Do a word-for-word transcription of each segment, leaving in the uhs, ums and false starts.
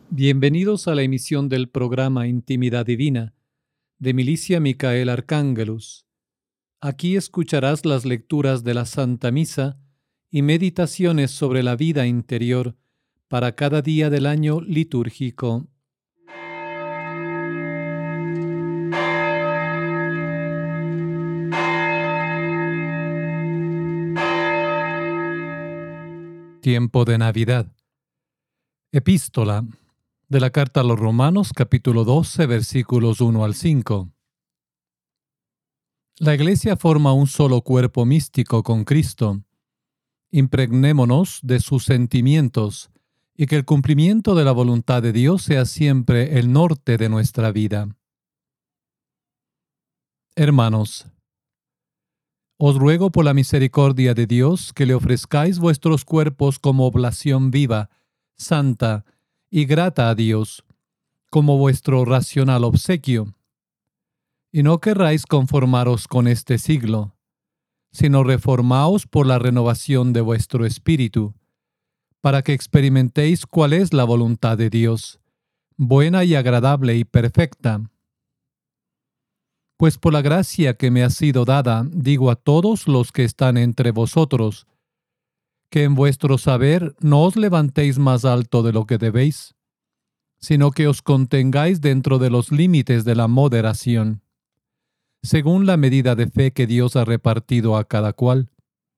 Bienvenidos a la emisión del programa Intimidad Divina de Milicia Micael Arcángelus. Aquí escucharás las lecturas de la Santa Misa y meditaciones sobre la vida interior para cada día del año litúrgico. Tiempo de Navidad. Epístola de la Carta a los Romanos, capítulo doce, versículos uno al cinco. La Iglesia forma un solo cuerpo místico con Cristo. Impregnémonos de sus sentimientos y que el cumplimiento de la voluntad de Dios sea siempre el norte de nuestra vida. Hermanos, os ruego por la misericordia de Dios que le ofrezcáis vuestros cuerpos como oblación viva, santa y grata a Dios, como vuestro racional obsequio. Y no querráis conformaros con este siglo, sino reformaos por la renovación de vuestro espíritu, para que experimentéis cuál es la voluntad de Dios, buena y agradable y perfecta. Pues por la gracia que me ha sido dada, digo a todos los que están entre vosotros, que en vuestro saber no os levantéis más alto de lo que debéis, sino que os contengáis dentro de los límites de la moderación, según la medida de fe que Dios ha repartido a cada cual.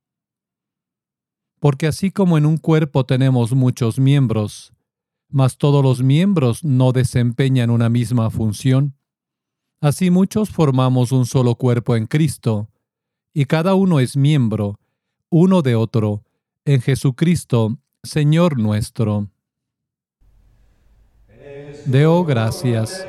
Porque así como en un cuerpo tenemos muchos miembros, mas todos los miembros no desempeñan una misma función, así muchos formamos un solo cuerpo en Cristo, y cada uno es miembro, uno de otro, en Jesucristo, Señor nuestro. Deo gracias.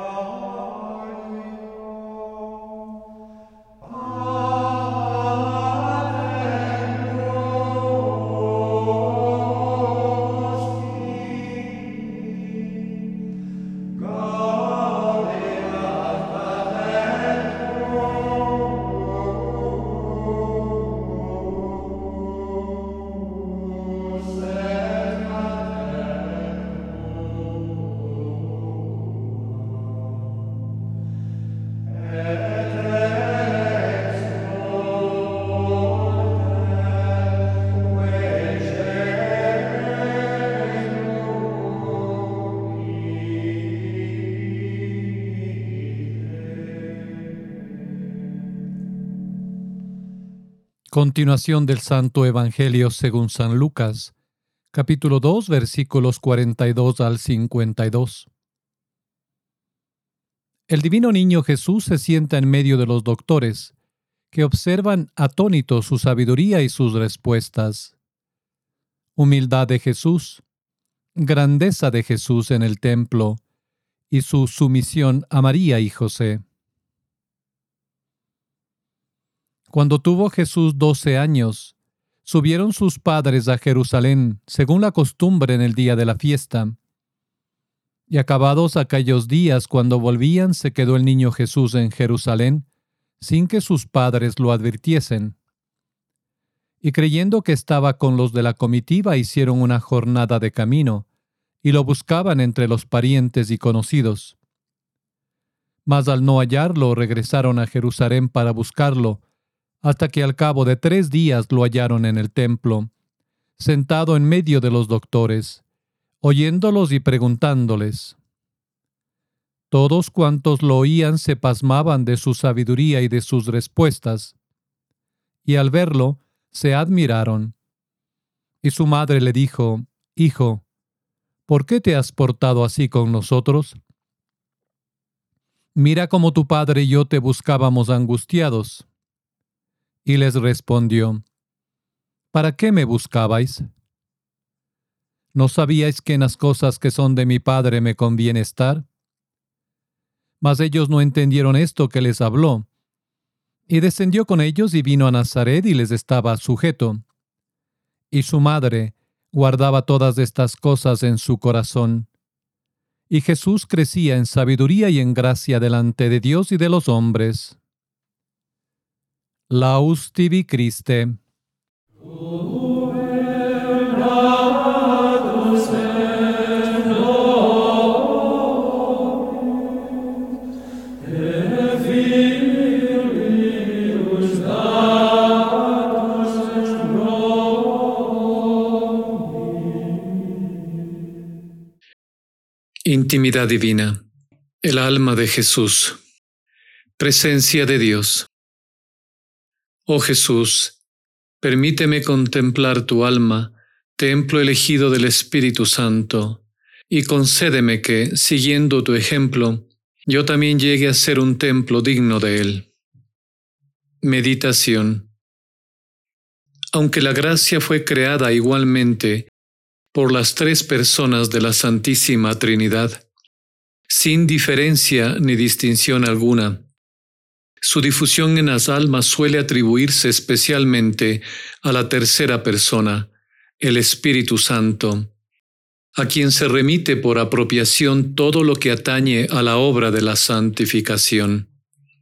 Continuación del Santo Evangelio según San Lucas, capítulo dos, versículos cuarenta y dos al cincuenta y dos. El divino niño Jesús se sienta en medio de los doctores, que observan atónitos su sabiduría y sus respuestas. Humildad de Jesús, grandeza de Jesús en el templo, y su sumisión a María y José. Cuando tuvo Jesús doce años, subieron sus padres a Jerusalén, según la costumbre en el día de la fiesta. Y acabados aquellos días, cuando volvían, se quedó el niño Jesús en Jerusalén, sin que sus padres lo advirtiesen. Y creyendo que estaba con los de la comitiva, hicieron una jornada de camino, y lo buscaban entre los parientes y conocidos. Mas al no hallarlo, regresaron a Jerusalén para buscarlo, hasta que al cabo de tres días lo hallaron en el templo, sentado en medio de los doctores, oyéndolos y preguntándoles. Todos cuantos lo oían se pasmaban de su sabiduría y de sus respuestas, y al verlo se admiraron. Y su madre le dijo, «Hijo, ¿por qué te has portado así con nosotros? Mira cómo tu padre y yo te buscábamos angustiados». Y les respondió, ¿para qué me buscabais? ¿No sabíais que en las cosas que son de mi Padre me conviene estar? Mas ellos no entendieron esto que les habló. Y descendió con ellos y vino a Nazaret y les estaba sujeto. Y su madre guardaba todas estas cosas en su corazón. Y Jesús crecía en sabiduría y en gracia delante de Dios y de los hombres. Laus tibi Christe. Intimidad divina. El alma de Jesús. Presencia de Dios. Oh Jesús, permíteme contemplar tu alma, templo elegido del Espíritu Santo, y concédeme que, siguiendo tu ejemplo, yo también llegue a ser un templo digno de él. Meditación. Aunque la gracia fue creada igualmente por las tres personas de la Santísima Trinidad, sin diferencia ni distinción alguna, su difusión en las almas suele atribuirse especialmente a la tercera persona, el Espíritu Santo, a quien se remite por apropiación todo lo que atañe a la obra de la santificación.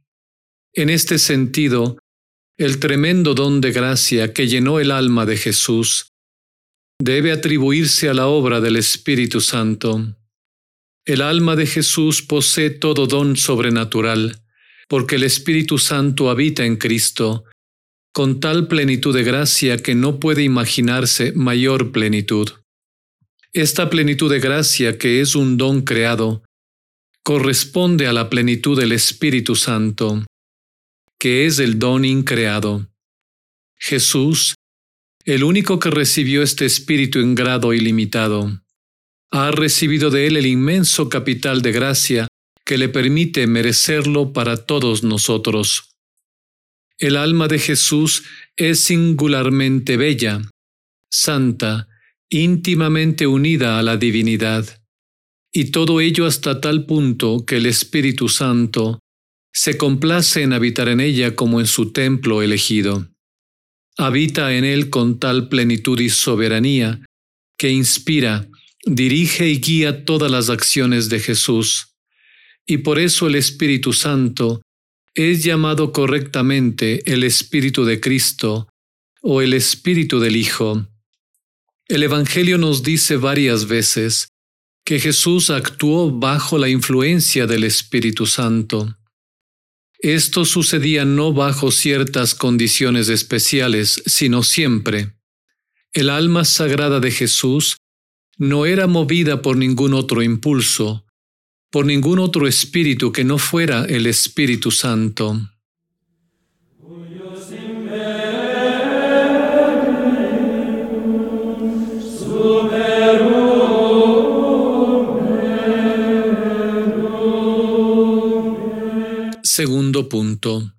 En este sentido, el tremendo don de gracia que llenó el alma de Jesús debe atribuirse a la obra del Espíritu Santo. El alma de Jesús posee todo don sobrenatural, porque el Espíritu Santo habita en Cristo, con tal plenitud de gracia que no puede imaginarse mayor plenitud. Esta plenitud de gracia, que es un don creado, corresponde a la plenitud del Espíritu Santo, que es el don increado. Jesús, el único que recibió este Espíritu en grado ilimitado, ha recibido de él el inmenso capital de gracia que le permite merecerlo para todos nosotros. El alma de Jesús es singularmente bella, santa, íntimamente unida a la divinidad, y todo ello hasta tal punto que el Espíritu Santo se complace en habitar en ella como en su templo elegido. Habita en él con tal plenitud y soberanía que inspira, dirige y guía todas las acciones de Jesús, y por eso el Espíritu Santo es llamado correctamente el Espíritu de Cristo o el Espíritu del Hijo. El Evangelio nos dice varias veces que Jesús actuó bajo la influencia del Espíritu Santo. Esto sucedía no bajo ciertas condiciones especiales, sino siempre. El alma sagrada de Jesús no era movida por ningún otro impulso, por ningún otro espíritu que no fuera el Espíritu Santo. Segundo punto.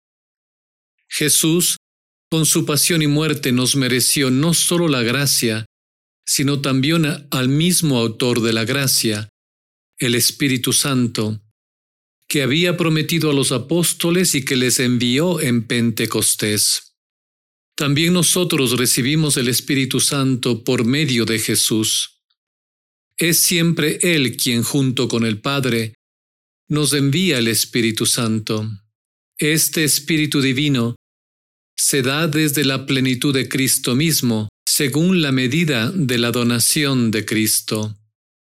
Jesús, con su pasión y muerte, nos mereció no solo la gracia, sino también al mismo autor de la gracia, el Espíritu Santo, que había prometido a los apóstoles y que les envió en Pentecostés. También nosotros recibimos el Espíritu Santo por medio de Jesús. Es siempre Él quien, junto con el Padre, nos envía el Espíritu Santo. Este Espíritu Divino se da desde la plenitud de Cristo mismo, según la medida de la donación de Cristo.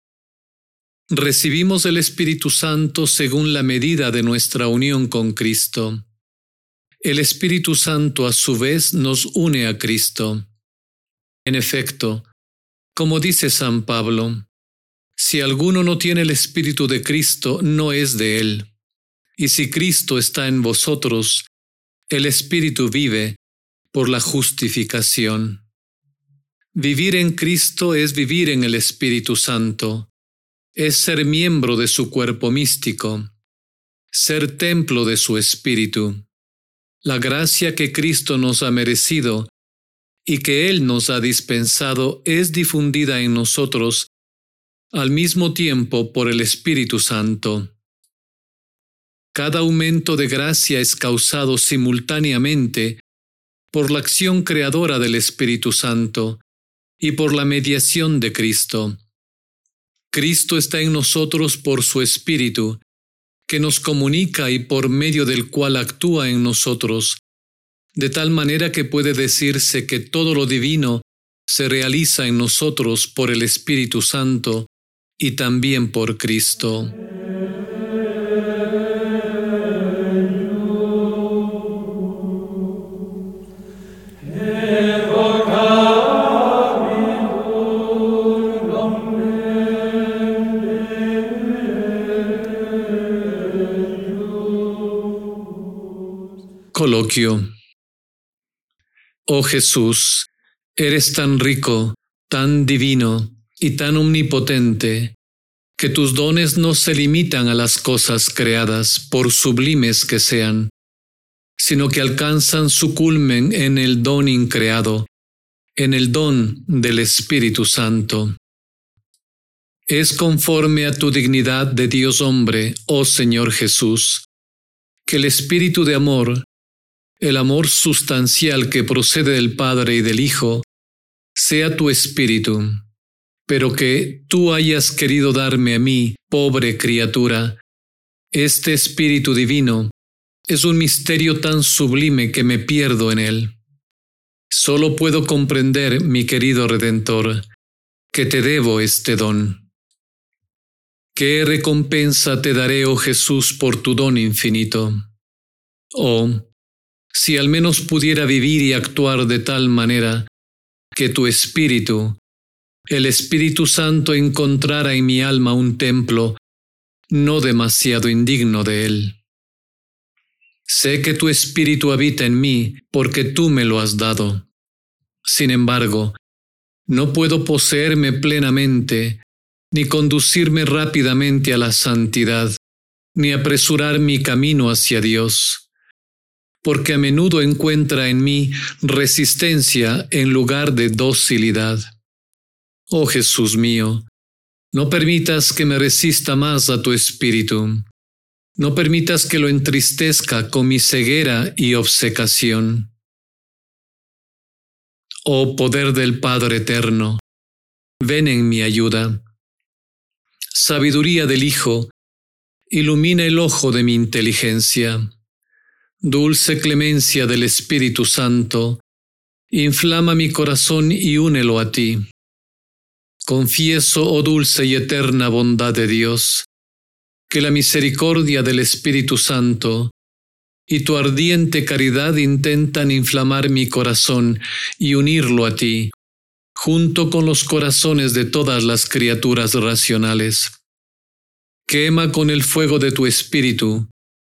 Recibimos el Espíritu Santo según la medida de nuestra unión con Cristo. El Espíritu Santo, a su vez, nos une a Cristo. En efecto, como dice San Pablo, si alguno no tiene el Espíritu de Cristo, no es de él. Y si Cristo está en vosotros, el Espíritu vive por la justificación. Vivir en Cristo es vivir en el Espíritu Santo, es ser miembro de su cuerpo místico, ser templo de su Espíritu. La gracia que Cristo nos ha merecido y que Él nos ha dispensado es difundida en nosotros al mismo tiempo por el Espíritu Santo. Cada aumento de gracia es causado simultáneamente por la acción creadora del Espíritu Santo y por la mediación de Cristo. Cristo está en nosotros por su Espíritu, que nos comunica y por medio del cual actúa en nosotros, de tal manera que puede decirse que todo lo divino se realiza en nosotros por el Espíritu Santo y también por Cristo. Coloquio. Oh Jesús, eres tan rico, tan divino y tan omnipotente, que tus dones no se limitan a las cosas creadas, por sublimes que sean, sino que alcanzan su culmen en el don increado, en el don del Espíritu Santo. Es conforme a tu dignidad de Dios hombre, oh Señor Jesús, que el Espíritu de amor, el amor sustancial que procede del Padre y del Hijo, sea tu espíritu, pero que tú hayas querido darme a mí, pobre criatura. Este Espíritu Divino es un misterio tan sublime que me pierdo en él. Solo puedo comprender, mi querido Redentor, que te debo este don. ¿Qué recompensa te daré, oh Jesús, por tu don infinito? Oh, si al menos pudiera vivir y actuar de tal manera que tu Espíritu, el Espíritu Santo, encontrara en mi alma un templo no demasiado indigno de él. Sé que tu Espíritu habita en mí porque tú me lo has dado. Sin embargo, no puedo poseerme plenamente, ni conducirme rápidamente a la santidad, ni apresurar mi camino hacia Dios, porque a menudo encuentra en mí resistencia en lugar de docilidad. Oh Jesús mío, no permitas que me resista más a tu Espíritu. No permitas que lo entristezca con mi ceguera y obcecación. Oh poder del Padre eterno, ven en mi ayuda. Sabiduría del Hijo, ilumina el ojo de mi inteligencia. Dulce clemencia del Espíritu Santo, inflama mi corazón y únelo a ti. Confieso, oh dulce y eterna bondad de Dios, que la misericordia del Espíritu Santo y tu ardiente caridad intentan inflamar mi corazón y unirlo a ti, junto con los corazones de todas las criaturas racionales. Quema con el fuego de tu Espíritu,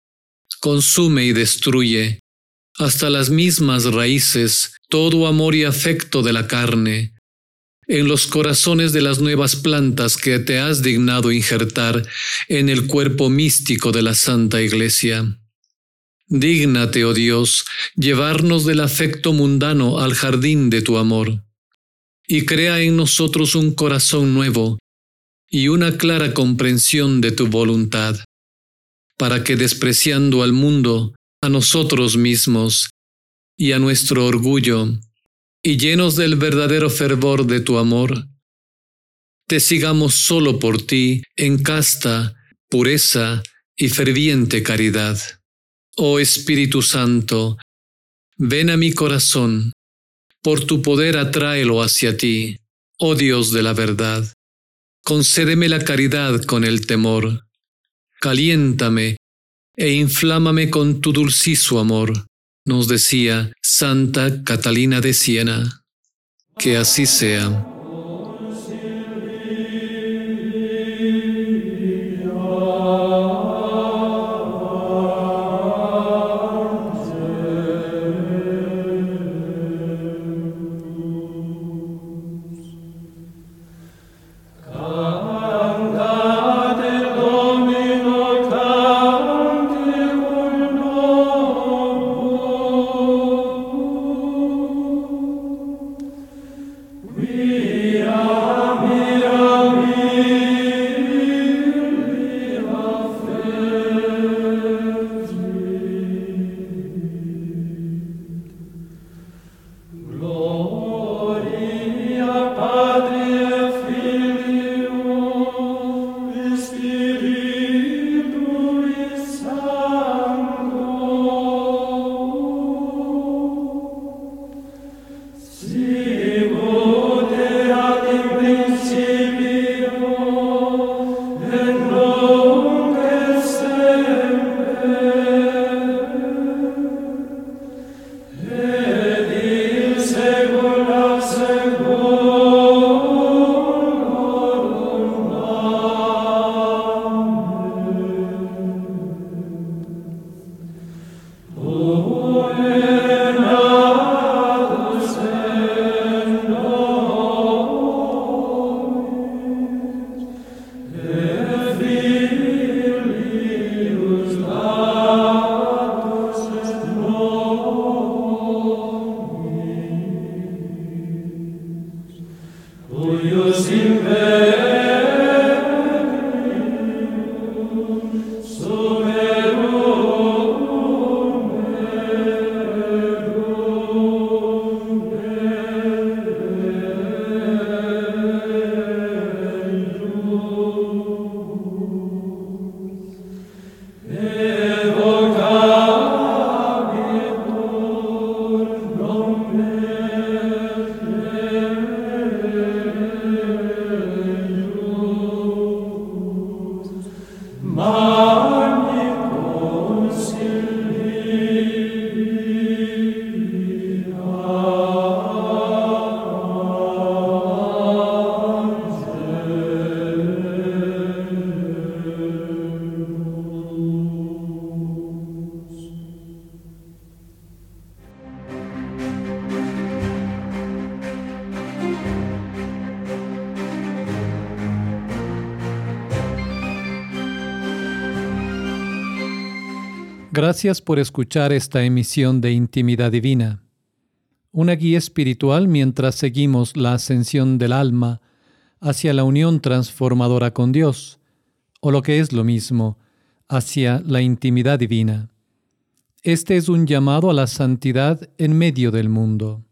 consume y destruye, hasta las mismas raíces, todo amor y afecto de la carne, en los corazones de las nuevas plantas que te has dignado injertar en el cuerpo místico de la Santa Iglesia. Dígnate, oh Dios, llevarnos del afecto mundano al jardín de tu amor, y crea en nosotros un corazón nuevo y una clara comprensión de tu voluntad, para que, despreciando al mundo, a nosotros mismos y a nuestro orgullo, y llenos del verdadero fervor de tu amor, te sigamos solo por ti en casta, pureza y ferviente caridad. Oh Espíritu Santo, ven a mi corazón, por tu poder atráelo hacia ti, oh Dios de la verdad. Concédeme la caridad con el temor, caliéntame e inflámame con tu dulcísimo amor, nos decía Santa Catalina de Siena. Que así sea. We Gracias por escuchar esta emisión de Intimidad Divina, una guía espiritual mientras seguimos la ascensión del alma hacia la unión transformadora con Dios, o lo que es lo mismo, hacia la intimidad divina. Este es un llamado a la santidad en medio del mundo.